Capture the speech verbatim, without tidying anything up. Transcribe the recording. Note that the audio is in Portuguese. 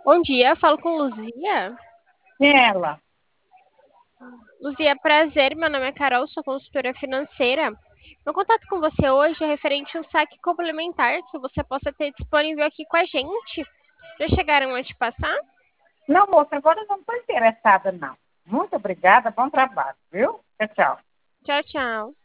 Bom dia, falo com Luzia. Ela. Luzia, prazer, meu nome é Carol, sou consultora financeira. Meu contato com você hoje é referente ao saque complementar que você possa ter disponível aqui com a gente. Já chegaram a te passar? Não, moça, agora eu não estou interessada, não. Muito obrigada, bom trabalho, viu? Tchau, tchau. Tchau, tchau.